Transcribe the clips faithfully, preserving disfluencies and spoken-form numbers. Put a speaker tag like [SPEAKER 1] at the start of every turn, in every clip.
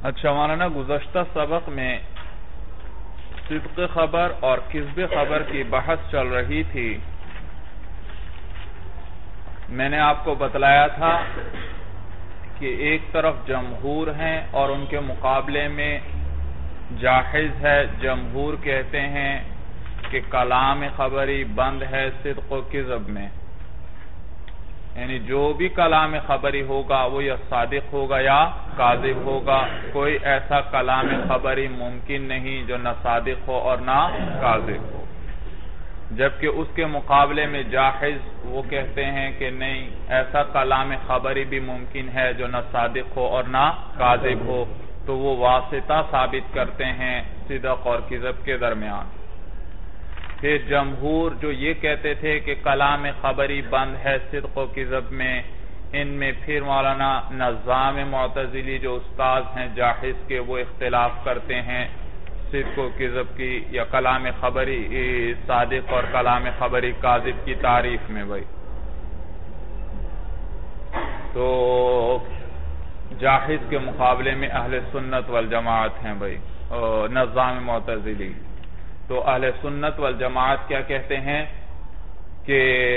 [SPEAKER 1] اچھا مولانا، گزشتہ سبق میں صدق خبر اور کذب خبر کی بحث چل رہی تھی۔ میں نے آپ کو بتلایا تھا کہ ایک طرف جمہور ہیں اور ان کے مقابلے میں جاحظ ہے۔ جمہور کہتے ہیں کہ کلام خبری بند ہے صدق و کذب میں، یعنی جو بھی کلام خبری ہوگا وہ یا صادق ہوگا یا کاذب ہوگا، کوئی ایسا کلام خبری ممکن نہیں جو نہ صادق ہو اور نہ کاذب ہو۔ جبکہ اس کے مقابلے میں جاحظ وہ کہتے ہیں کہ نہیں، ایسا کلام خبری بھی ممکن ہے جو نہ صادق ہو اور نہ کاذب ہو، تو وہ واسطہ ثابت کرتے ہیں صدق اور کذب کے درمیان۔ پھر جمہور جو یہ کہتے تھے کہ کلام خبری بند ہے صدق و کذب میں، ان میں پھر مولانا نظام معتزلی جو استاذ ہیں جاحظ کے، وہ اختلاف کرتے ہیں صدق و کذب کی یا کلام خبری صادق اور کلام خبری کاذب کی تعریف میں۔ بھائی تو جاحظ کے مقابلے میں اہل سنت والجماعت ہیں بھائی، نظام معتزلی۔ تو اہل سنت والجماعت کیا کہتے ہیں کہ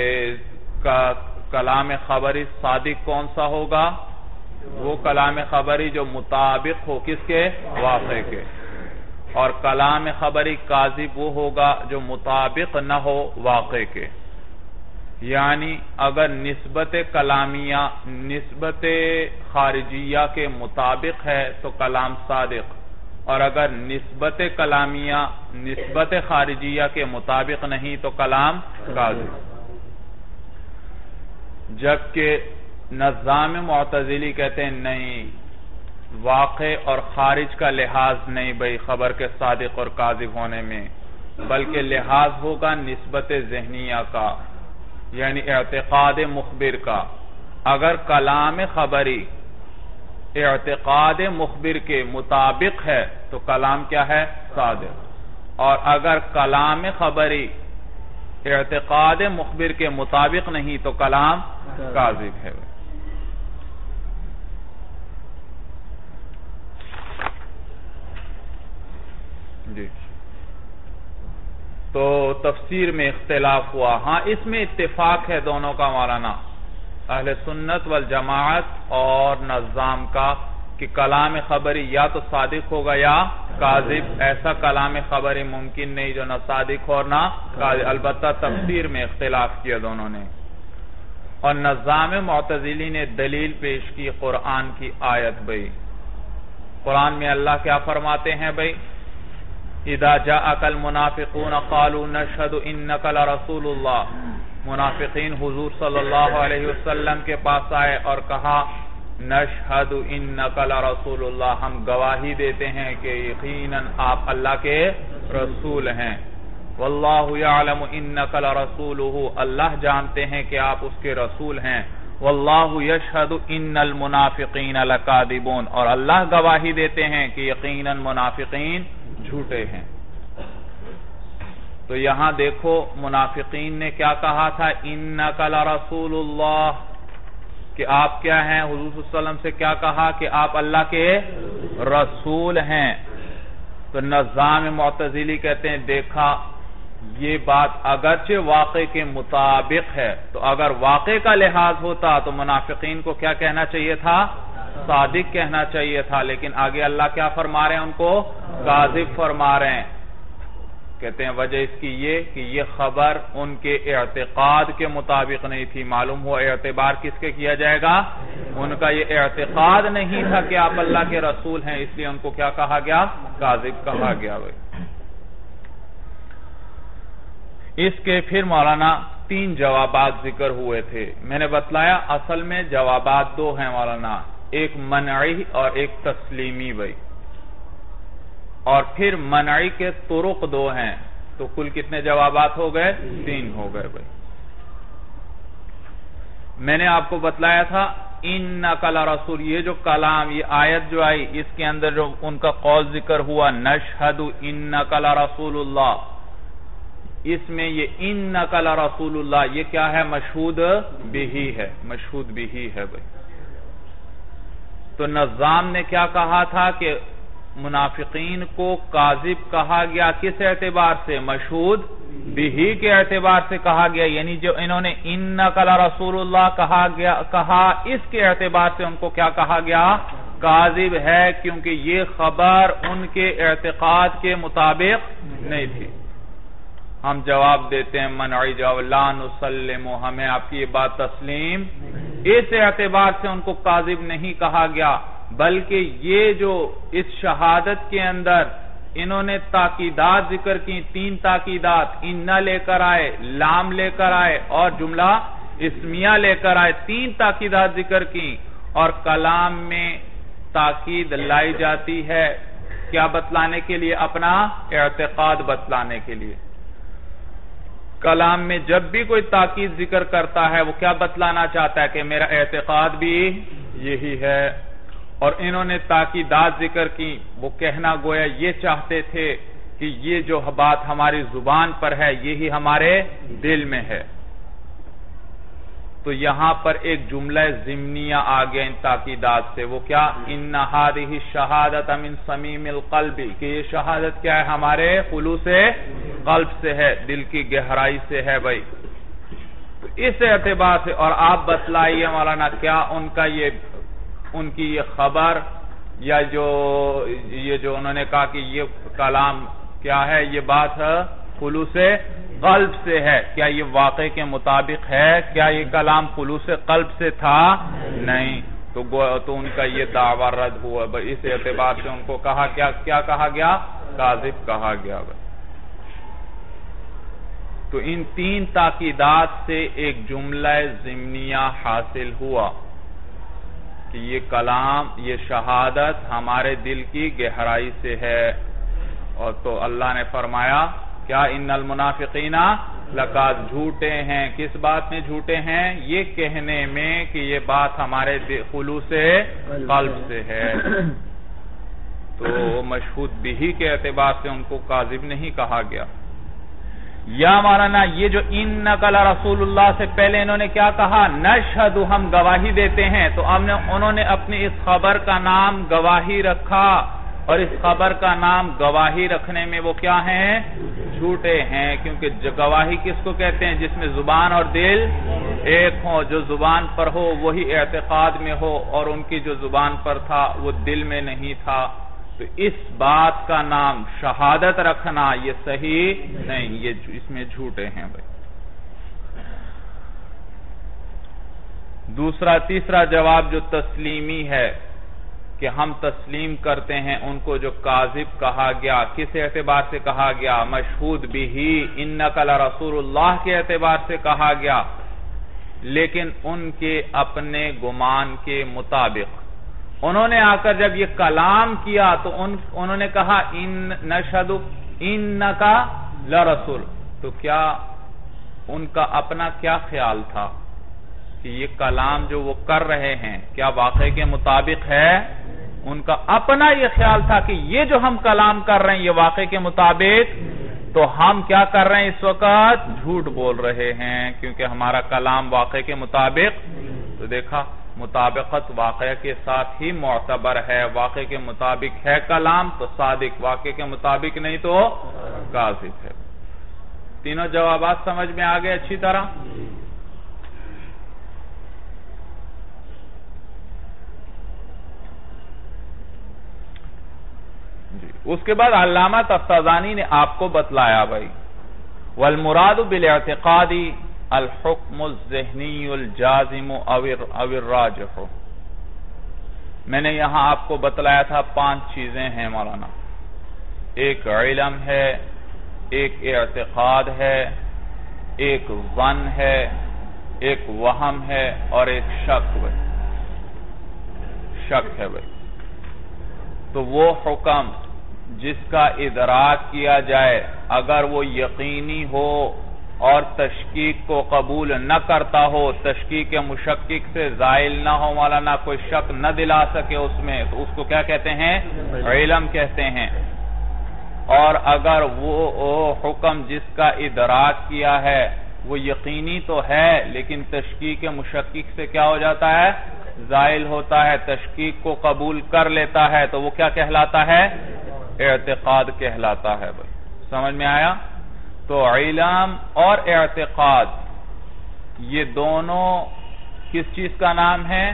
[SPEAKER 1] کلام خبری صادق کون سا ہوگا؟ وہ کلام خبری جو مطابق ہو کس کے؟ واقع کے۔ اور کلام خبری کاذب وہ ہوگا جو مطابق نہ ہو واقع کے۔ یعنی اگر نسبت کلامیہ نسبت خارجیہ کے مطابق ہے تو کلام صادق، اور اگر نسبت کلامیہ نسبت خارجیہ کے مطابق نہیں تو کلام کاذب۔ جبکہ نظام معتزلی کہتے ہیں نہیں، واقع اور خارج کا لحاظ نہیں بھئی خبر کے صادق اور کاذب ہونے میں، بلکہ لحاظ ہوگا نسبت ذہنیہ کا، یعنی اعتقاد مخبر کا۔ اگر کلام خبری اعتقاد مخبر کے مطابق ہے تو کلام کیا ہے؟ صادق۔ اور اگر کلام خبری اعتقاد مخبر کے مطابق نہیں تو کلام کاذب ہے۔ جی تو تفسیر میں اختلاف ہوا، ہاں اس میں اتفاق ہے دونوں کا مولانا، اہل سنت والجماعت اور نظام کا، کہ کلام خبری یا تو صادق ہوگا یا کاذب، ایسا کلام خبری ممکن نہیں جو نہ صادق ہو اور نہ کاذب۔ البتہ تفسیر میں اختلاف کیا دونوں نے۔ اور نظام معتزلی نے دلیل پیش کی قرآن کی آیت بھئی۔ قرآن میں اللہ کیا فرماتے ہیں بھئی؟ اذا جاءک المنافقون قالوا نشهد انک لرسول اللہ۔ منافقین حضور صلی اللہ علیہ وسلم کے پاس آئے اور کہا نشہد انک لرسول اللہ، ہم گواہی دیتے ہیں کہ یقیناً آپ اللہ کے رسول ہیں۔ واللہ یعلم انک لرسولہ، اللہ جانتے ہیں کہ آپ اس کے رسول ہیں۔ واللہ یشہد ان المنافقین لکاذبون، اور اللہ گواہی دیتے ہیں کہ یقیناً منافقین جھوٹے ہیں۔ تو یہاں دیکھو منافقین نے کیا کہا تھا؟ انک لرسول اللہ، کہ آپ کیا ہیں؟ حضور صلی اللہ علیہ وسلم سے کیا کہا کہ آپ اللہ کے رسول ہیں۔ تو نظام معتزلی کہتے ہیں دیکھا یہ بات اگرچہ واقع کے مطابق ہے، تو اگر واقع کا لحاظ ہوتا تو منافقین کو کیا کہنا چاہیے تھا؟ صادق کہنا چاہیے تھا، لیکن آگے اللہ کیا فرما رہے ہیں؟ ان کو کاذب فرما رہے ہیں۔ کہتے ہیں وجہ اس کی یہ کہ یہ خبر ان کے اعتقاد کے مطابق نہیں تھی۔ معلوم ہوا اعتبار کس کے کیا جائے گا؟ ان کا یہ اعتقاد نہیں تھا کہ آپ اللہ کے رسول ہیں، اس لیے ان کو کیا کہا گیا؟ کاذب کہا گیا۔ اس کے پھر مولانا تین جوابات ذکر ہوئے تھے۔ میں نے بتلایا اصل میں جوابات دو ہیں مولانا، ایک منعی اور ایک تسلیمی بھائی، اور پھر منعی کے طرق دو ہیں، تو کل کتنے جوابات ہو گئے؟ تین ہو گئے بھائی۔ میں نے آپ کو بتلایا تھا انک لرسول، یہ جو کلام، یہ آیت جو آئی اس کے اندر جو ان کا قول ذکر ہوا نشہد انک لرسول اللہ، اس میں یہ انک لرسول اللہ یہ کیا ہے؟ مشہود بہی ہے، مشہود بہی ہے بھائی۔ تو نظام نے کیا کہا تھا کہ منافقین کو کاذب کہا گیا کس اعتبار سے؟ مشہود بھی کے اعتبار سے کہا گیا، یعنی جو انہوں نے انک لرسول اللہ کہا گیا کہا اس کے اعتبار سے ان کو کیا کہا گیا؟ کاذب ہے، کیونکہ یہ خبر ان کے اعتقاد کے مطابق نہیں تھی۔ ہم جواب دیتے ہیں منعی جواب لا نسلم، ہمیں آپ کی یہ بات تسلیم، اس اعتبار سے ان کو کاذب نہیں کہا گیا، بلکہ یہ جو اس شہادت کے اندر انہوں نے تاکیدات ذکر کی، تین تاکیدات، ان لے کر آئے، لام لے کر آئے اور جملہ اسمیہ لے کر آئے، تین تاکیدات ذکر کی، اور کلام میں تاکید لائی جاتی ہے کیا بتلانے کے لیے؟ اپنا اعتقاد بتلانے کے لیے۔ کلام میں جب بھی کوئی تاکید ذکر کرتا ہے وہ کیا بتلانا چاہتا ہے کہ میرا اعتقاد بھی یہی ہے، اور انہوں نے تاکیدات ذکر کی، وہ کہنا گویا یہ چاہتے تھے کہ یہ جو بات ہماری زبان پر ہے یہی ہمارے دل میں ہے۔ تو یہاں پر ایک جملہ ضمنیہ آ گیا ان تاکیدات سے، وہ کیا؟ ان هذه الشہادۃ من صمیم القلب، کہ یہ شہادت کیا ہے؟ ہمارے خلوص قلب سے ہے، دل کی گہرائی سے ہے بھائی۔ تو اس اعتبار سے، اور آپ بتلائیے مولانا کیا ان کا یہ ان کی یہ خبر یا جو یہ جو انہوں نے کہا کہ یہ کلام کیا ہے، یہ بات ہے خلوص قلب سے ہے، کیا یہ واقع کے مطابق ہے؟ کیا یہ کلام خلوص قلب سے تھا؟ نہیں، تو تو ان کا یہ دعویٰ رد ہوا، اس اعتبار سے ان کو کہا کیا کیا کہا گیا؟ کاذب کہا گیا۔ تو ان تین تاکیدات سے ایک جملہ ضمنیہ حاصل ہوا کہ یہ کلام، یہ شہادت ہمارے دل کی گہرائی سے ہے، اور تو اللہ نے فرمایا کیا؟ ان المنافقین لکاذ، جھوٹے ہیں، کس بات میں جھوٹے ہیں؟ یہ کہنے میں کہ یہ بات ہمارے خلوص قلب سے ہے۔ تو مشہود بھی کے اعتبار سے ان کو کاذب نہیں کہا گیا۔ یا مولانا یہ جو انک لرسول اللہ سے پہلے انہوں نے کیا کہا؟ نشہد، ہم گواہی دیتے ہیں، تو انہوں نے اپنی اس خبر کا نام گواہی رکھا، اور اس خبر کا نام گواہی رکھنے میں وہ کیا ہیں؟ جھوٹے ہیں، کیونکہ گواہی کس کو کہتے ہیں؟ جس میں زبان اور دل ایک ہو، جو زبان پر ہو وہی اعتقاد میں ہو، اور ان کی جو زبان پر تھا وہ دل میں نہیں تھا۔ تو اس بات کا نام شہادت رکھنا یہ صحیح نہیں، یہ اس میں جھوٹے ہیں بھائی۔ دوسرا تیسرا جواب جو تسلیمی ہے کہ ہم تسلیم کرتے ہیں ان کو جو کاذب کہا گیا، کس اعتبار سے کہا گیا؟ مشہود بھی انک لرسول اللہ کے اعتبار سے کہا گیا، لیکن ان کے اپنے گمان کے مطابق انہوں نے آ کر جب یہ کلام کیا تو انہوں نے کہا ان نشہد انک لرسول، تو کیا ان کا اپنا کیا خیال تھا کہ یہ کلام جو وہ کر رہے ہیں کیا واقع کے مطابق ہے؟ ان کا اپنا یہ خیال تھا کہ یہ جو ہم کلام کر رہے ہیں یہ واقع کے مطابق، تو ہم کیا کر رہے ہیں اس وقت؟ جھوٹ بول رہے ہیں، کیونکہ ہمارا کلام واقع کے مطابق۔ تو دیکھا مطابقت واقع کے ساتھ ہی معتبر ہے، واقع کے مطابق ہے کلام تو صادق، واقع کے مطابق نہیں تو کاذب ہے۔ تینوں جوابات سمجھ میں آ گئے اچھی طرح؟ جی اس کے بعد علامہ تفتازانی نے آپ کو بتلایا بھائی والمراد بالاعتقاد الحکم الذہنی الجازم او الراجح۔ میں نے یہاں آپ کو بتلایا تھا پانچ چیزیں ہیں مولانا، ایک علم ہے، ایک اعتقاد ہے، ایک ظن ہے، ایک وہم ہے، اور ایک شک بھائی شک ہے بھائی تو وہ حکم جس کا ادراک کیا جائے اگر وہ یقینی ہو اور تشکیک کو قبول نہ کرتا ہو، تشکیک یا مشکک سے زائل نہ ہو مولانا، کوئی شک نہ دلا سکے اس میں، تو اس کو کیا کہتے ہیں؟ علم کہتے ہیں۔ اور اگر وہ حکم جس کا ادراک کیا ہے وہ یقینی تو ہے لیکن تشکیک یا مشکک سے کیا ہو جاتا ہے؟ زائل ہوتا ہے، تشکیک کو قبول کر لیتا ہے تو وہ کیا کہلاتا ہے؟ اعتقاد کہلاتا ہے بھائی. سمجھ میں آیا؟ تو علم اور اعتقاد یہ دونوں کس چیز کا نام ہے؟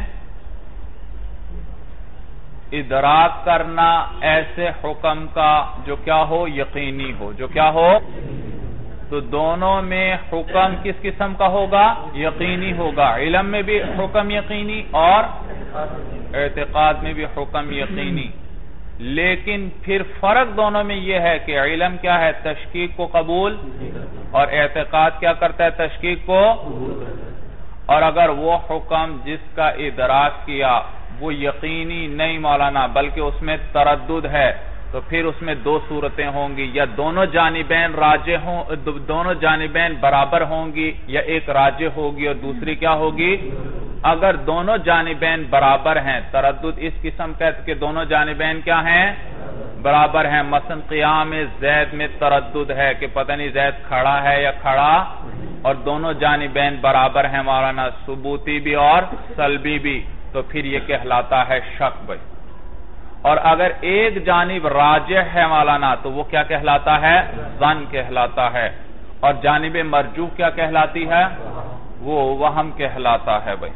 [SPEAKER 1] ادراک کرنا ایسے حکم کا جو کیا ہو؟ یقینی ہو. جو کیا ہو؟ تو دونوں میں حکم کس قسم کا ہوگا؟ یقینی ہوگا. علم میں بھی حکم یقینی اور اعتقاد میں بھی حکم یقینی. لیکن پھر فرق دونوں میں یہ ہے کہ علم کیا ہے؟ تشکیک کو قبول، اور اعتقاد کیا کرتا ہے؟ تشکیک کو. اور اگر وہ حکم جس کا ادراک کیا وہ یقینی نہیں مولانا بلکہ اس میں تردد ہے، تو پھر اس میں دو صورتیں ہوں گی، یا دونوں جانبین راجح ہوں، دونوں جانبین برابر ہوں گی، یا ایک راجح ہوگی اور دوسری کیا ہوگی؟ اگر دونوں جانبین برابر ہیں، تردد اس قسم کا کہ دونوں جانبین کیا ہیں؟ برابر ہیں. مثلا قیام زید میں تردد ہے کہ پتہ نہیں زید کھڑا ہے یا کھڑا، اور دونوں جانبین برابر ہیں مولانا، ثبوتی بھی اور سلبی بھی، تو پھر یہ کہلاتا ہے شک بھائی. اور اگر ایک جانب راجح ہے مولانا تو وہ کیا کہلاتا ہے؟ ظن کہلاتا ہے. اور جانب مرجوح کیا کہلاتی ہے؟ وہ وہم کہلاتا ہے بھائی.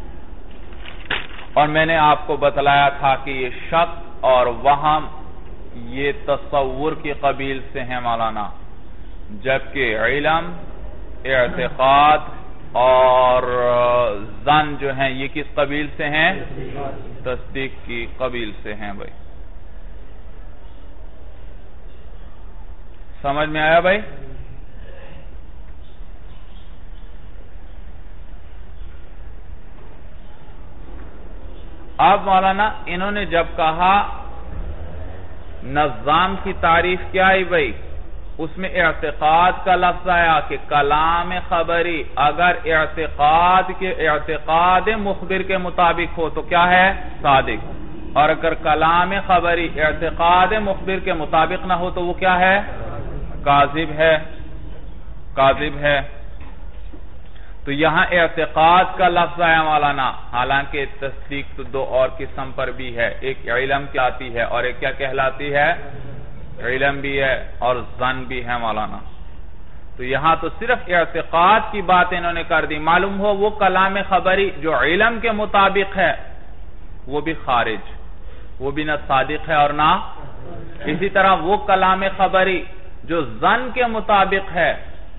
[SPEAKER 1] اور میں نے آپ کو بتلایا تھا کہ یہ شک اور وہم یہ تصور کی قبیل سے ہیں مولانا، جبکہ علم، اعتقاد اور ظن جو ہیں یہ کس قبیل سے ہیں؟ تصدیق کی قبیل سے ہیں بھائی. سمجھ میں آیا بھائی؟ اب مولانا انہوں نے جب کہا نظام کی تعریف کیا آئی بھائی؟ اس میں اعتقاد کا لفظ آیا کہ کلام خبری اگر اعتقاد کے اعتقاد مخبر کے مطابق ہو تو کیا ہے؟ صادق. اور اگر کلام خبری اعتقاد مخبر کے مطابق نہ ہو تو وہ کیا ہے؟ کاذب ہے. کاذب ہے. تو یہاں اعتقاد کا لفظ آیا مولانا، حالانکہ تصدیق تو دو اور قسم پر بھی ہے، ایک علم کی آتی ہے اور ایک کیا کہلاتی ہے؟ علم بھی ہے اور ظن بھی ہے مولانا. تو یہاں تو صرف اعتقاد کی بات انہوں نے کر دی. معلوم ہو وہ کلام خبری جو علم کے مطابق ہے وہ بھی خارج، وہ بھی نہ صادق ہے اور نہ. اسی طرح وہ کلام خبری جو ظن کے مطابق ہے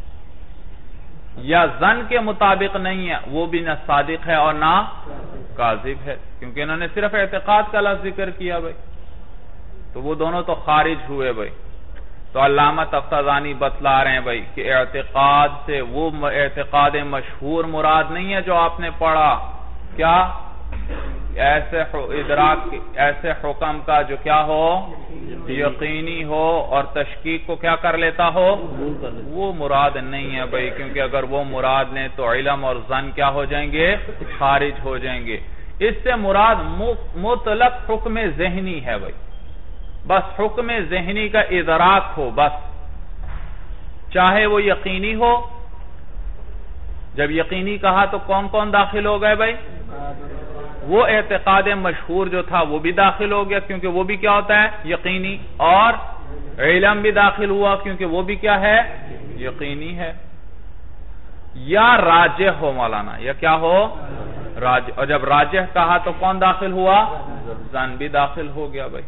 [SPEAKER 1] یا ظن کے مطابق نہیں ہے وہ بھی نہ صادق ہے اور نہ کاذب ہے، کیونکہ انہوں نے صرف اعتقاد کا لفظ ذکر کیا بھائی. تو وہ دونوں تو خارج ہوئے بھائی. تو علامہ تفتازانی بتلا رہے ہیں بھائی کہ اعتقاد سے وہ اعتقاد مشہور مراد نہیں ہے جو آپ نے پڑھا، کیا؟ ایسے ادراک ایسے حکم کا جو کیا ہو؟ یقینی ہو اور تشکیک کو کیا کر لیتا ہو؟ وہ مراد نہیں ہے بھائی، کیونکہ اگر وہ مراد لیں تو علم اور ظن کیا ہو جائیں گے؟ خارج ہو جائیں گے. اس سے مراد مطلق حکم ذہنی ہے بھائی، بس حکم ذہنی کا ادراک ہو بس، چاہے وہ یقینی ہو. جب یقینی کہا تو کون کون داخل ہو گئے بھائی؟ وہ اعتقاد مشہور جو تھا وہ بھی داخل ہو گیا کیونکہ وہ بھی کیا ہوتا ہے؟ یقینی. اور علم بھی داخل ہوا کیونکہ وہ بھی کیا ہے؟ یقینی ہے. یا راجح ہو مولانا، یا کیا ہو؟ راجح. اور جب راجح کہا تو کون داخل ہوا؟ ظن بھی داخل ہو گیا بھائی.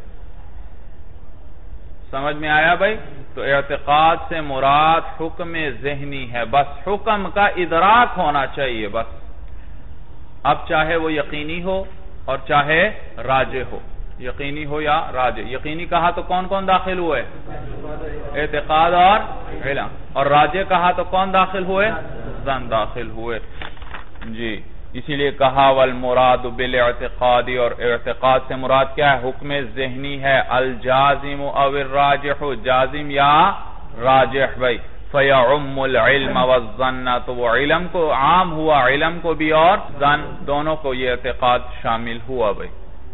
[SPEAKER 1] سمجھ میں آیا بھائی؟ تو اعتقاد سے مراد حکم ذہنی ہے، بس حکم کا ادراک ہونا چاہیے بس. اب چاہے وہ یقینی ہو اور چاہے راجح ہو، یقینی ہو یا راجح. یقینی کہا تو کون کون داخل ہوئے؟ اعتقاد اور علم. اور راجح کہا تو کون داخل ہوئے؟ ظن داخل ہوئے. جی اسی لیے کہا والمراد بالاعتقاد، اور اعتقاد سے مراد کیا ہے؟ حکم ذہنی ہے. الجازم او الراجح، جازم یا راجح بھائی. فَيَعُمُّ الْعِلْمَ وَالظَّنَّ، تو وہ علم کو عام ہوا، علم کو بھی اور ظن دونوں کو یہ اعتقاد شامل ہوا بھائی.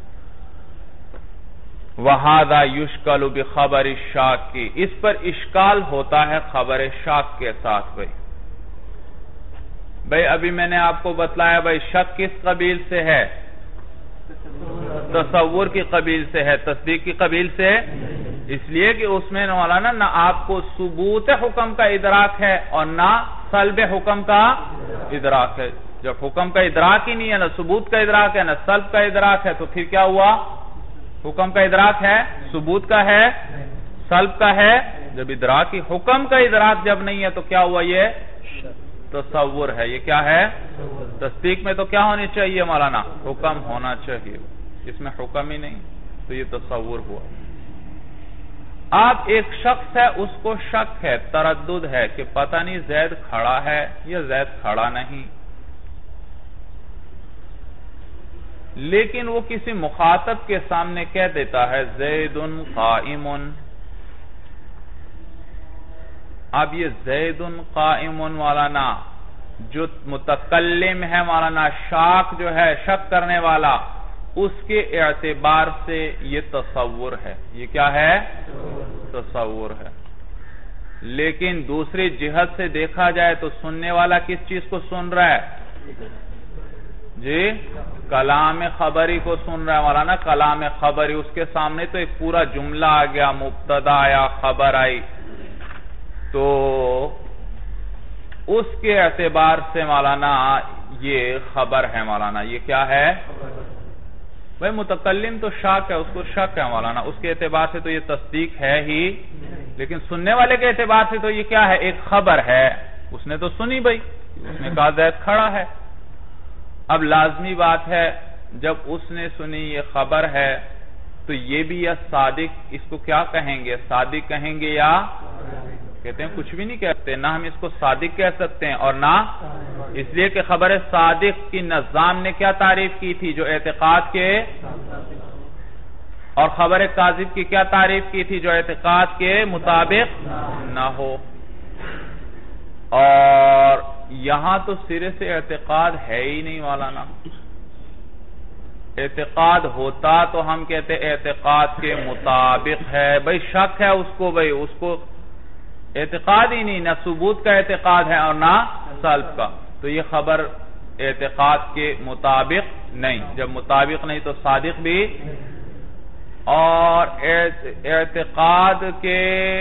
[SPEAKER 1] وَهَذَا يُشْكَلُ بِخَبَرِ الشَّاكِ، اس پر اشکال ہوتا ہے خبر شاک کے ساتھ بھائی. بھائی ابھی میں نے آپ کو بتلایا بھائی شک کس قبیل سے ہے؟ تصور کی قبیل سے ہے، تصدیق کی قبیل سے، اس لیے کہ اس میں مولانا نہ آپ کو ثبوت حکم کا ادراک ہے اور نہ سلب حکم کا ادراک ہے۔ جب حکم کا ادراک ہی نہیں ہے، نہ ثبوت کا ادراک ہے، نہ سلب کا ادراک ہے، تو پھر کیا ہوا؟ حکم کا ادراک ہے، ثبوت کا ہے، سلب کا ہے۔ جب ادراک ہی حکم کا ادراک جب نہیں ہے تو کیا ہوا؟ یہ تصور ہے۔ یہ کیا ہے؟ تصدیق میں تو کیا ہونی چاہیے مولانا؟ حکم ہونا چاہیے، اس میں حکم ہی نہیں، تو یہ تصور ہوا۔ آپ ایک شخص ہے، اس کو شک ہے، تردد ہے کہ پتہ نہیں زید کھڑا ہے یا زید کھڑا نہیں، لیکن وہ کسی مخاطب کے سامنے کہہ دیتا ہے زید قائم۔ اب یہ زید قائم مولانا جو متکلم ہے مولانا، شاک جو ہے، شک کرنے والا، اس کے اعتبار سے یہ تصور ہے۔ یہ کیا ہے؟ تصور ہے۔ لیکن دوسری جہت سے دیکھا جائے تو سننے والا کس چیز کو سن رہا ہے؟ جی کلام خبری کو سن رہا ہے مولانا، کلام خبری۔ اس کے سامنے تو ایک پورا جملہ آ گیا، مبتدا آیا، خبر آئی، تو اس کے اعتبار سے مولانا یہ خبر ہے مولانا۔ یہ کیا ہے؟ بھئی متکلم تو شک ہے، اس کو شک ہے مولانا، اس کے اعتبار سے تو یہ تصدیق ہے ہی، لیکن سننے والے کے اعتبار سے تو یہ کیا ہے؟ ایک خبر ہے۔ اس نے تو سنی بھئی، اس نے کہا زید کھڑا ہے۔ اب لازمی بات ہے جب اس نے سنی یہ خبر ہے تو یہ بھی یا صادق، اس کو کیا کہیں گے؟ صادق کہیں گے یا کہتے ہیں کچھ بھی نہیں کہتے، نہ ہم اس کو صادق کہہ سکتے ہیں اور نہ، اس لیے کہ خبر صادق کی نظام نے کیا تعریف کی تھی؟ جو اعتقاد کے، اور خبر کاذب کی کیا تعریف کی تھی؟ جو اعتقاد کے مطابق نہ ہو۔ اور یہاں تو سرے سے اعتقاد ہے ہی نہیں مولانا۔ اعتقاد ہوتا تو ہم کہتے اعتقاد کے مطابق ہے، بھئی شک ہے اس کو، بھئی اس کو اعتقاد ہی نہیں، نہ ثبوت کا اعتقاد ہے اور نہ سلب کا، تو یہ خبر اعتقاد کے مطابق نہیں۔ جب مطابق نہیں تو صادق بھی، اور اعتقاد کے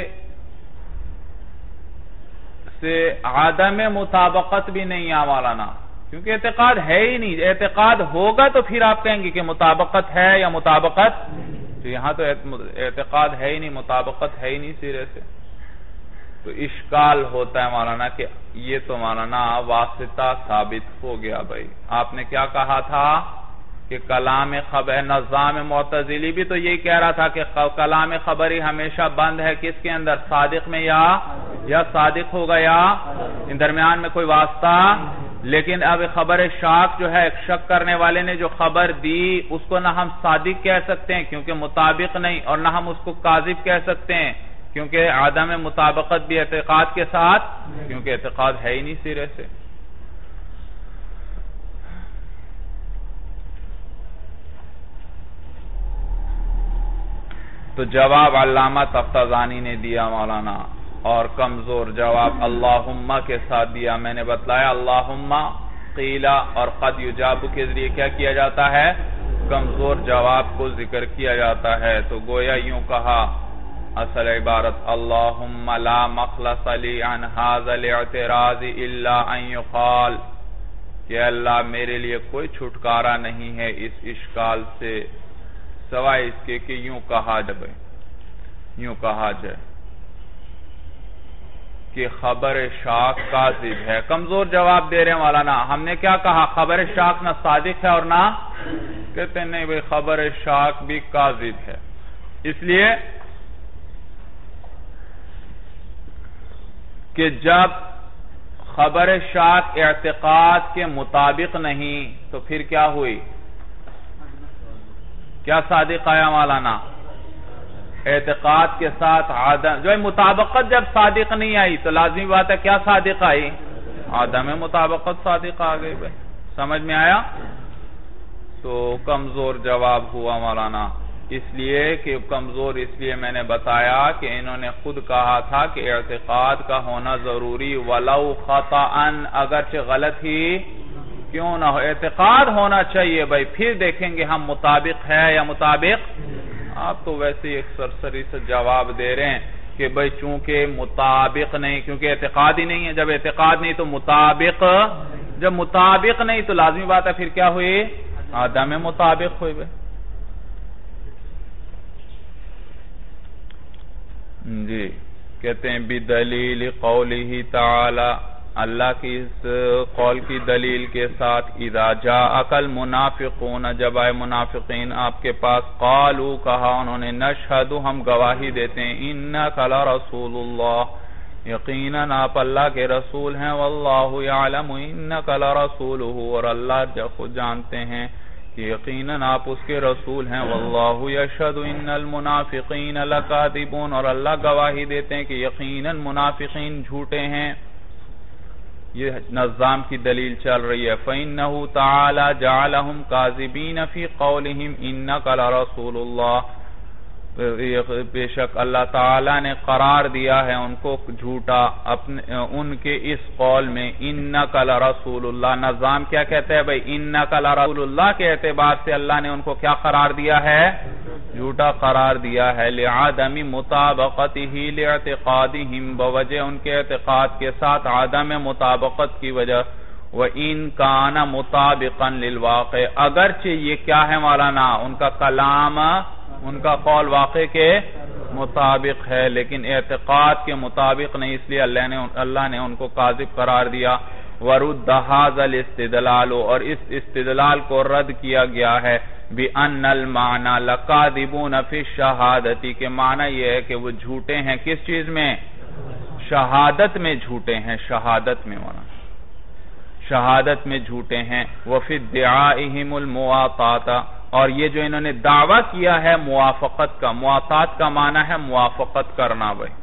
[SPEAKER 1] سے عدم مطابقت بھی نہیں ہے مولانا، کیونکہ اعتقاد ہے ہی نہیں۔ اعتقاد ہوگا تو پھر آپ کہیں گے کہ مطابقت ہے یا مطابقت، تو یہاں تو اعتقاد ہے ہی نہیں، مطابقت ہے ہی نہیں سرے سے، تو اشکال ہوتا ہے مولانا کہ یہ تو مولانا واسطہ ثابت ہو گیا۔ بھائی آپ نے کیا کہا تھا کہ کلام خبر، نظام معتزلی بھی تو یہی کہہ رہا تھا کہ کلام خبری ہمیشہ بند ہے کس کے اندر؟ صادق میں، یا یا صادق ہوگا یا ان درمیان میں کوئی واسطہ۔ لیکن اب خبر شاک جو ہے، ایک شک کرنے والے نے جو خبر دی، اس کو نہ ہم صادق کہہ سکتے ہیں کیونکہ مطابق نہیں، اور نہ ہم اس کو کاذب کہہ سکتے ہیں کیونکہ عدم مطابقت بھی اعتقاد کے ساتھ، کیونکہ اعتقاد ہے ہی نہیں سرے سے۔ تو جواب علامہ تفتزانی نے دیا مولانا، اور کمزور جواب اللہم کے ساتھ دیا۔ میں نے بتلایا اللہم قیلہ اور قد یجاب کے ذریعے کیا کیا جاتا ہے؟ کمزور جواب کو ذکر کیا جاتا ہے۔ تو گویا یوں کہا اصل عبارت اللہم لا مخلص لی عن هذا الاعتراض الا ان یقال، کہ اللہ میرے لیے کوئی چھٹکارا نہیں ہے اس اشکال سے سوائے اس کے کہ یوں کہا جائے، یوں کہا جائے کہ خبر شاک کاذب ہے۔ کمزور جواب دے رہے ہیں مولانا، ہم نے کیا کہا؟ خبر شاک نہ صادق ہے اور نہ، کہتے ہیں نہیں بھئی خبر شاک بھی کاذب ہے، اس لیے کہ جب خبر شاک اعتقاد کے مطابق نہیں تو پھر کیا ہوئی؟ کیا صادق آیا مولانا؟ اعتقاد کے ساتھ عدم، جو مطابقت جب صادق نہیں آئی تو لازمی بات ہے کیا صادق آئی؟ عدم مطابقت صادق آ گئی۔ بھائی سمجھ میں آیا؟ تو کمزور جواب ہوا مولانا، اس لیے کہ کمزور اس لیے میں نے بتایا کہ انہوں نے خود کہا تھا کہ اعتقاد کا ہونا ضروری ولو خطأً، اگرچہ غلط ہی کیوں نہ ہو، اعتقاد ہونا چاہیے بھائی، پھر دیکھیں گے ہم مطابق ہے یا مطابق۔ آپ تو ویسے ہی ایک سرسری سے جواب دے رہے ہیں کہ بھائی چونکہ مطابق نہیں، کیونکہ اعتقاد ہی نہیں ہے، جب اعتقاد نہیں تو مطابق، جب مطابق نہیں تو لازمی بات ہے پھر کیا ہوئی؟ عدم مطابق ہوئی بھائی۔ جی کہتے ہیں بدلیل قولہ تعالی، اللہ کی اس قول کی دلیل کے ساتھ، اذا جاءک المنافقون، جب آئے منافقین آپ کے پاس، قالوا کہا انہوں نے، نشہد ہم گواہی دیتے ہیں، انک لرسول اللہ، یقیناً آپ اللہ کے رسول ہیں، واللہ یعلم انک لرسولہ، اور اللہ خود جانتے ہیں کہ یقیناً آپ اس کے رسول ہیں، واللہ یشہد ان المنافقین لکاذبون، اور اللہ گواہی دیتے ہیں کہ یقیناً منافقین جھوٹے ہیں۔ یہ نظام کی دلیل چل رہی ہے، فَإِنَّهُ تَعَالَى جَعَلَهُمْ كَاذِبِينَ فِي قَوْلِهِمْ إِنَّكَ لَرَسُولُ اللَّهِ، بے شک اللہ تعالیٰ نے قرار دیا ہے ان کو جھوٹا اپنے ان کے اس قول میں، انک لرسول اللہ۔ نظام کیا کہتا ہے بھئی؟ انک لرسول اللہ کے اعتبار سے اللہ نے ان کو کیا قرار دیا ہے؟ جھوٹا قرار دیا ہے، لعدم مطابقتہ لاعتقادہم، بوجہ ان کے اعتقاد کے ساتھ عدم مطابقت کی وجہ، وَإِن كَانَ مُطَابِقًا لِلْوَاقِعِ، اگرچہ یہ کیا ہے مولانا؟ ان کا کلام، ان کا قول واقع کے مطابق ہے، لیکن اعتقاد کے مطابق نہیں، اس لیے اللہ نے اللہ نے ان کو کاذب قرار دیا۔ وَرُدَّ هَذَا الْاِسْتِدْلَالُ، اور اس استدلال کو رد کیا گیا ہے، بِأَنَّ الْمَعْنَى لَكَاذِبُونَ فِي الشَّهَادَةِ، کہ معنی یہ ہے کہ وہ جھوٹے ہیں کس چیز میں؟ شہادت میں جھوٹے ہیں، شہادت میں ہونا، شہادت میں جھوٹے ہیں۔ وَفِي ادِّعَائِهِمُ الْمُوَاطَاةَ، اور یہ جو انہوں نے دعویٰ کیا ہے موافقت کا، مواطات کا معنی ہے موافقت کرنا بھائی،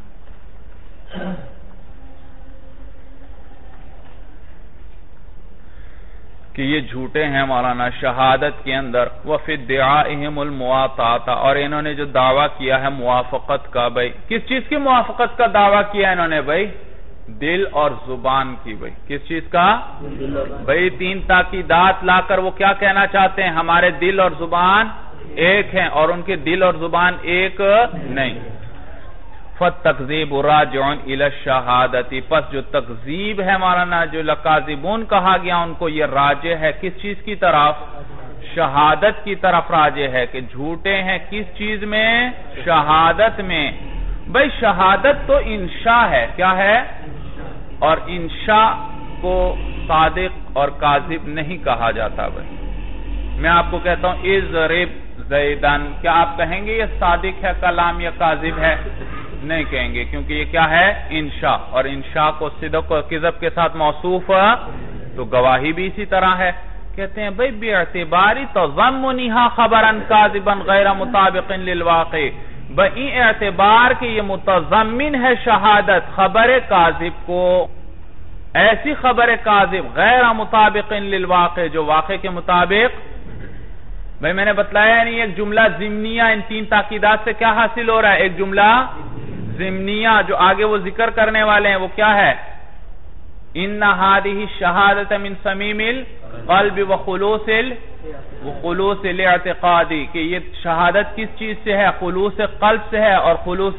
[SPEAKER 1] کہ یہ جھوٹے ہیں مولانا شہادت کے اندر۔ وَفِي ادِّعَائِهِمُ الْمُوَاطَاةَ، اور انہوں نے جو دعویٰ کیا ہے موافقت کا بھائی، کس چیز کی موافقت کا دعویٰ کیا انہوں نے بھائی؟ دل اور زبان کی بھائی، کس چیز کا؟ بھائی تین تاکیدات لا کر وہ کیا کہنا چاہتے ہیں؟ ہمارے دل اور زبان ایک ہیں، اور ان کے دل اور زبان ایک نہیں۔ فَالتَّكْذِيبُ رَاجِعٌ إِلَى الشَّهَادَةِ، پس جو تکذیب ہے مولانا، جو لکاذبون کہا گیا ان کو، یہ راجع ہے کس چیز کی طرف؟ شہادت کی طرف راجع ہے، کہ جھوٹے ہیں کس چیز میں؟ شہادت میں۔ بھئی شہادت تو انشاء ہے، کیا ہے؟ اور انشاء کو صادق اور کاذب نہیں کہا جاتا بھئی۔ میں آپ کو کہتا ہوں اضرب زیدن، کیا آپ کہیں گے یہ صادق ہے کلام یا کاذب ہے؟ نہیں کہیں گے، کیونکہ یہ کیا ہے؟ انشاء، اور انشاء کو صدق اور کذب کے ساتھ موصوف، تو گواہی بھی اسی طرح ہے۔ کہتے ہیں بھئی باعتباری تضمنها خبرا کاذبا غیر مطابق للواقع، بئی اعتبار کہ یہ متضمن ہے شہادت خبر کاذب کو، ایسی خبر کاذب غیر مطابق للواقع، جو واقع کے مطابق۔ بھئی میں نے بتلایا نہیں، ایک جملہ ضمنیہ ان تین تاکیدات سے کیا حاصل ہو رہا ہے؟ ایک جملہ ضمنیہ، جو آگے وہ ذکر کرنے والے ہیں وہ کیا ہے؟ ان هذه الشهادة من صمیم القلب وخلوص وخلوص الاعتقادی، کہ یہ شہادت کس چیز سے ہے؟ خلوص قلب سے ہے اور خلوص،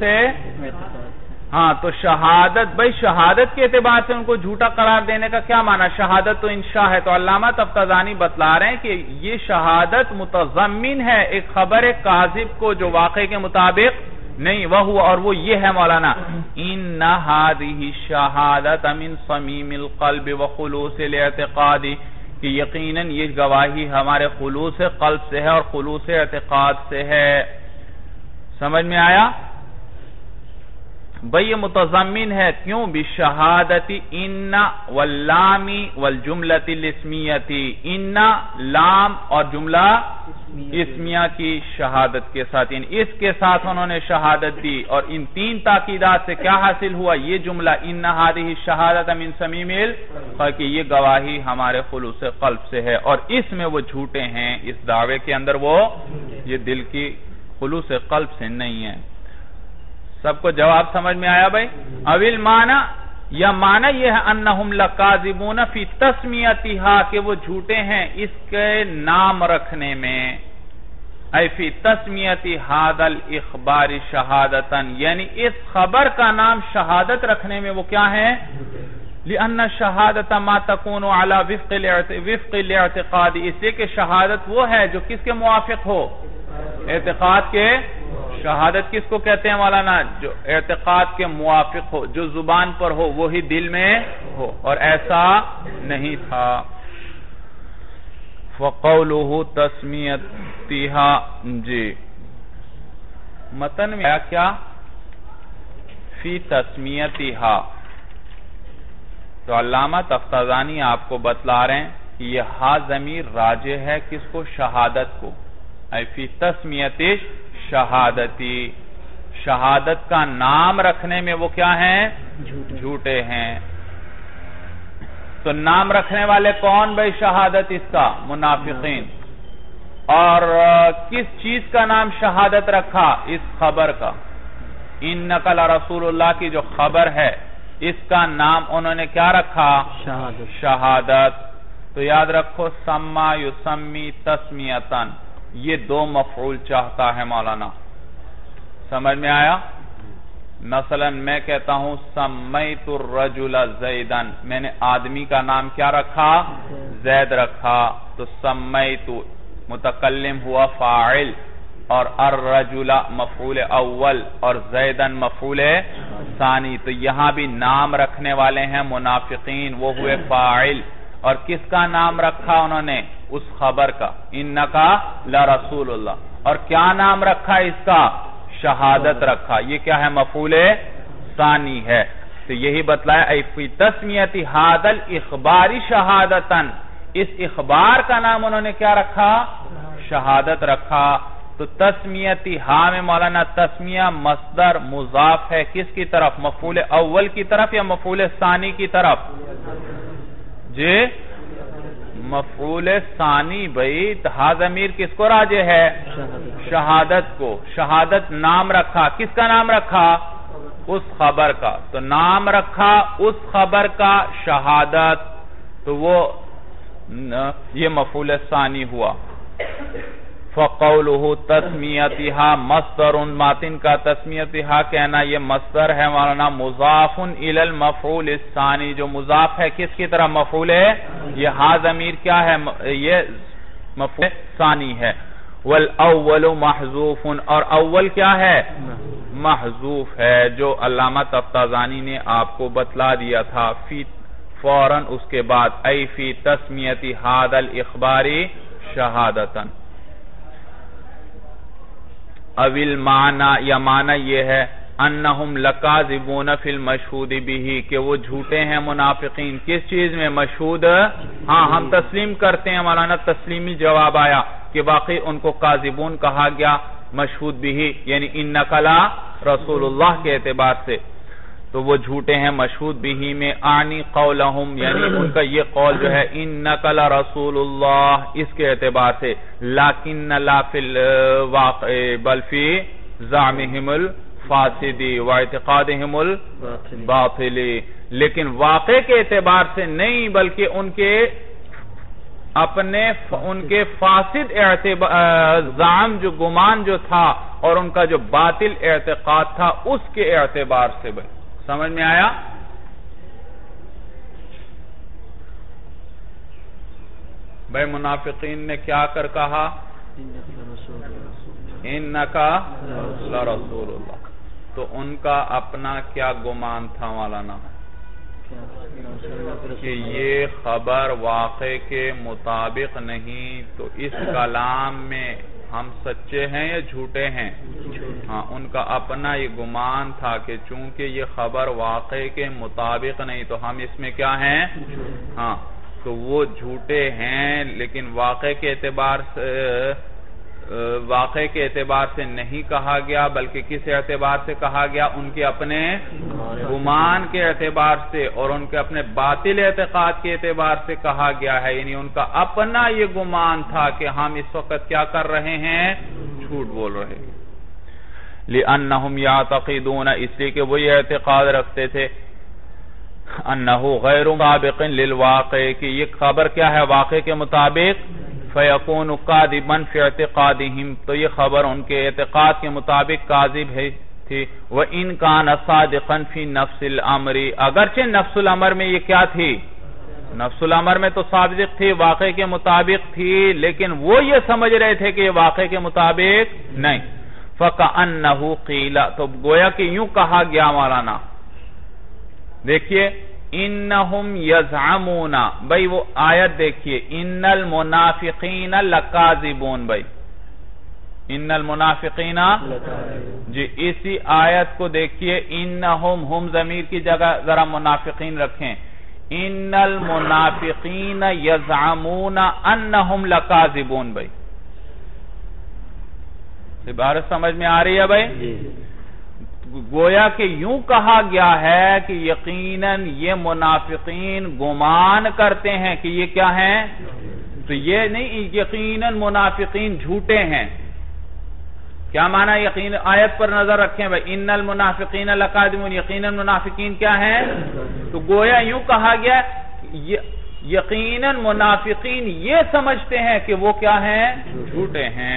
[SPEAKER 1] ہاں تو شہادت، بھئی شہادت کے اعتبار سے ان کو جھوٹا قرار دینے کا کیا معنی؟ شہادت تو انشاء ہے، تو علامہ تفتزانی بتلا رہے ہیں کہ یہ شہادت متضمن ہے ایک خبر کاذب کو جو واقع کے مطابق نہیں، وہ ہوا، اور وہ یہ ہے مولانا، ان هذه الشهادة من صمیم القلب وخلوص الاعتقاد، کہ یقیناً یہ گواہی ہمارے خلوص قلب سے ہے اور خلوص اعتقاد سے ہے۔ سمجھ میں آیا؟ بھئی یہ متضمن ہے، کیوں؟ بشہادت ان واللام والجملۃ الاسمیۃ، ان لام اور جملہ اسمیہ کی شہادت کے ساتھ، یعنی اس کے ساتھ انہوں نے شہادت دی، اور ان تین تاکیدات سے کیا حاصل ہوا؟ یہ جملہ ان هذه الشهادة من صمیم القلب، کہ یہ گواہی ہمارے خلوص قلب سے ہے، اور اس میں وہ جھوٹے ہیں، اس دعوے کے اندر وہ یہ دل کی خلوص قلب سے نہیں ہے۔ سب کو جواب سمجھ میں آیا بھائی؟ اویل معنی یا معنی یہ ہے انہم لکاذبون فی تسمیتھا کہ وہ جھوٹے ہیں اس کے نام رکھنے میں، اے فی تسمیت ھذا الاخبار شہادتا، یعنی اس خبر کا نام شہادت رکھنے میں وہ کیا ہے؟ لأن الشہادت ما تکون علی وفق الاعتقاد، اس لیے کہ شہادت وہ ہے جو کس کے موافق ہو؟ اعتقاد کے۔ شہادت کس کو کہتے ہیں مولانا؟ جو اعتقاد کے موافق ہو، جو زبان پر ہو وہی دل میں ہو، اور ایسا نہیں تھا۔ فَقَوْلُهُ تَسْمِيَتِهَا، جی متن میں آیا کیا؟ فی تسمیتھا، تو علامہ تفتازانی آپ کو بتلا رہے ہیں کہ یہ ہا ضمیر راجع ہے کس کو؟ شہادت کو، اے فی تسمیت شہادتی، شہادت کا نام رکھنے میں وہ کیا ہیں؟ جھوٹے ہیں۔ تو نام رکھنے والے کون بھائی شہادت اس کا؟ منافقین۔ اور کس چیز کا نام شہادت رکھا؟ اس خبر کا، انک لرسول اللہ کی جو خبر ہے اس کا نام انہوں نے کیا رکھا؟ شہادت۔ شہادت۔ تو یاد رکھو سما یسمی تسمیتن، یہ دو مفعول چاہتا ہے مولانا، سمجھ میں آیا؟ مثلا میں کہتا ہوں سمیت الرجل زیدن، میں نے آدمی کا نام کیا رکھا؟ زید رکھا، تو سمیت متکلم ہوا فاعل، اور الرجل مفعول اول، اور زیدن مفعول ثانی، تو یہاں بھی نام رکھنے والے ہیں منافقین، وہ ہوئے فاعل، اور کس کا نام رکھا انہوں نے؟ اس خبر کا، انکا لرسول اللہ، اور کیا نام رکھا اس کا؟ شہادت رکھا، یہ کیا ہے؟ مفعول ثانی ہے۔ تو یہی بتلایا اے فی تسمیت ھذا الاخبار شہادتا، اس اخبار کا نام انہوں نے کیا رکھا؟ شہادت رکھا۔ تو تسمیت ہا میں مولانا تسمیہ مصدر مضاف ہے کس کی طرف؟ مفعول اول کی طرف یا مفعول ثانی کی طرف؟ جی مفعول ثانی بھئی، ہا ضمیر کس کو راجع ہے؟ شہادت کو۔ شہادت نام رکھا، کس کا نام رکھا؟ اس خبر کا، تو نام رکھا اس خبر کا شہادت، تو وہ یہ مفعول ثانی ہوا۔ فَقَوْلُهُ تَسْمِيَتِهَا مَصْدَرٌ، ماتن کا تسمیتھا کہنا یہ مصدر ہے مولانا، مضاف الی المفعول الثانی، جو مضاف ہے کس کی طرح؟ مفعول ہے، یہ ہا ضمیر کیا ہے؟ یہ مفعول ثانی ہے۔ وَالْأَوَّلُ مَحْذُوفٌ، اور اول کیا ہے؟ محذوف ہے، جو علامہ تفتازانی نے آپ کو بتلا دیا تھا، فی فوراً اس کے بعد اے فی تسمیت ھذا الاخبار شہادتاً۔ اویل معنی، یا معنی یہ ہے انہم لکاذبون فی المشہود بہ، کہ وہ جھوٹے ہیں منافقین کس چیز میں؟ مشہود، ہاں ہم تسلیم کرتے ہیں مولانا، تسلیمی جواب آیا کہ واقعی ان کو کاذبون کہا گیا مشہود بہ، یعنی انک لا رسول اللہ کے اعتبار سے، تو وہ جھوٹے ہیں مشہود بہ میں، آنی قولہم، یعنی ان کا یہ قول جو ہے انک لرسول اللہ اس کے اعتبار سے، لیکن لا فی الواقع بل فی زعمہم الفاسدی واعتقادہم الباطلی، لیکن واقع کے اعتبار سے نہیں بلکہ ان کے اپنے ان کے فاسد زعم جو گمان جو تھا اور ان کا جو باطل اعتقاد تھا اس کے اعتبار سے۔ بھائی سمجھ میں آیا؟ بھائی منافقین نے کیا کر کہا؟ انکا لرسول اللہ، تو ان کا اپنا کیا گمان تھا مولانا؟ کہ یہ خبر واقع کے مطابق نہیں، تو اس کلام میں ہم سچے ہیں یا جھوٹے ہیں؟ ہاں، ان کا اپنا یہ گمان تھا کہ چونکہ یہ خبر واقع کے مطابق نہیں تو ہم اس میں کیا ہیں؟ ہاں، تو وہ جھوٹے ہیں، لیکن واقع کے اعتبار سے واقع کے اعتبار سے نہیں کہا گیا بلکہ کس اعتبار سے کہا گیا؟ ان کے اپنے گمان کے اعتبار سے اور ان کے اپنے باطل اعتقاد کے اعتبار سے کہا گیا ہے، یعنی ان کا اپنا یہ گمان تھا کہ ہم اس وقت کیا کر رہے ہیں؟ جھوٹ بول رہے ہیں۔ لِأَنَّهُمْ يَعْتَقِدُونَ، اس لیے کہ وہ یہ اعتقاد رکھتے تھے انہو غیر مطابق للواقع کہ یہ خبر کیا ہے واقع کے مطابق فیکون کاذبا فی اعتقادہم تو یہ خبر ان کے اعتقاد کے مطابق کاذب ہے تھی وَإِن كَانَ صَادِقًا فِي نَفْسِ الْأَمْرِ اگرچہ نفس الامر میں یہ کیا تھی نفس الامر میں تو صادق تھی واقع کے مطابق تھی لیکن وہ یہ سمجھ رہے تھے کہ یہ واقع کے مطابق نہیں فَكَأَنَّهُ قِيلَ تو گویا کہ یوں کہا گیا مولانا دیکھیے انہم یزعمون بھئی وہ آیت دیکھیے ان المنافقین لکاذبون بھئی ان المنافقین جی اسی آیت کو دیکھیے انہم ہم ضمیر کی جگہ ذرا منافقین رکھیں ان المنافقین یزعمون انہم لکاذبون بھئی عبارت سمجھ میں آ رہی ہے بھئی گویا کہ یوں کہا گیا ہے کہ یقیناً یہ منافقین گمان کرتے ہیں کہ یہ کیا ہیں تو یہ نہیں یقیناً منافقین جھوٹے ہیں کیا معنی یقین آیت پر نظر رکھیں بھائی ان المنافقین لکاذبون یقیناً منافقین کیا ہیں تو گویا یوں کہا گیا یقیناً منافقین یہ سمجھتے ہیں کہ وہ کیا ہیں جھوٹے ہیں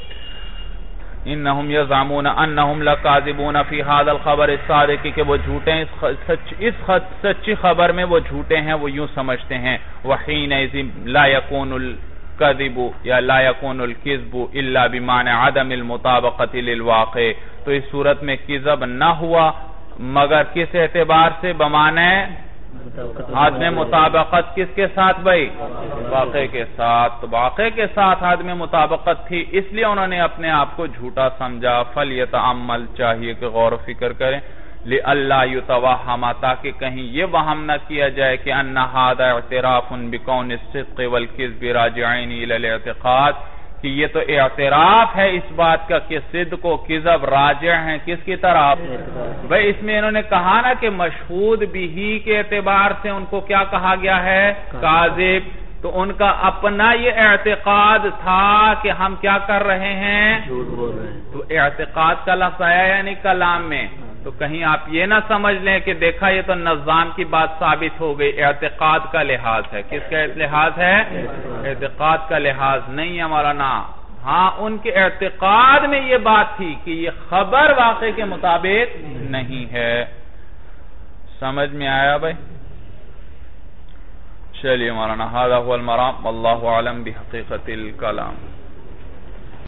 [SPEAKER 1] انہم یزعمون انہم لکاذبون فی هذا الخبر الصادق کہ وہ جھوٹے ہیں اس سچی خبر میں وہ جھوٹے ہیں وہ یوں سمجھتے ہیں وحینئذ لا یکون الکذب یا لا یکون الکذب الا بمعنى عدم المطابقۃ للواقع تو اس صورت میں کذب نہ ہوا مگر کس اعتبار سے بمعنی عدم مطابقت کس کے ساتھ بھائی واقع کے ساتھ واقع کے ساتھ عدم مطابقت تھی اس لیے انہوں نے اپنے آپ کو جھوٹا سمجھا فلیتعمل چاہیے کہ غور و فکر کریں لئلا یتوہم تاکہ کہیں یہ وہم نہ کیا جائے کہ ان ھذا اعتراف بکون الصدق والکذب راجعین الی الاعتقاد کہ یہ تو اعتراف ہے اس بات کا کہ صدق و کذب راجع ہیں کس کی طرف بھئی اس میں انہوں نے کہا نا کہ مشہود بھی کے اعتبار سے ان کو کیا کہا گیا ہے کاذب تو ان کا اپنا یہ اعتقاد تھا کہ ہم کیا کر رہے ہیں تو اعتقاد کا لفظ آیا یعنی کلام میں تو کہیں آپ یہ نہ سمجھ لیں کہ دیکھا یہ تو نظام کی بات ثابت ہو گئی اعتقاد کا لحاظ ہے کس کا لحاظ ہے اعتقاد کا لحاظ نہیں ہے مولانا ہاں ان کے اعتقاد میں یہ بات تھی کہ یہ خبر واقع کے مطابق نہیں ہے سمجھ میں آیا بھائی چلیے مولانا ھذا هو المرام واللہ اعلم بحقیقت الکلام